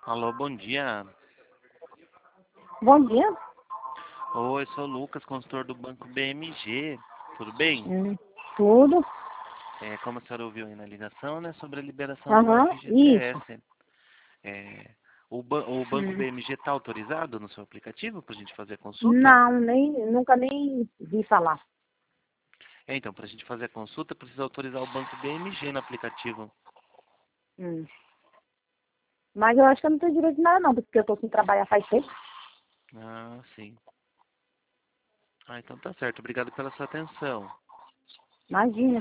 Alô, bom dia. Bom dia. Oi, sou o Lucas, consultor do Banco BMG. Tudo bem? Tudo? Como a senhora ouviu aí na ligação, né, sobre a liberação do Aham, isso. FGTS. O Banco BMG está autorizado no seu aplicativo para a gente fazer a consulta? Não, nunca nem vi falar. Então, para a gente fazer a consulta, precisa autorizar o Banco BMG no aplicativo. Hum. Mas eu acho que eu não tenho direito de nada não, porque eu tô sem trabalhar faz tempo. Ah, sim. Ah, então tá certo. Obrigado pela sua atenção. Imagina.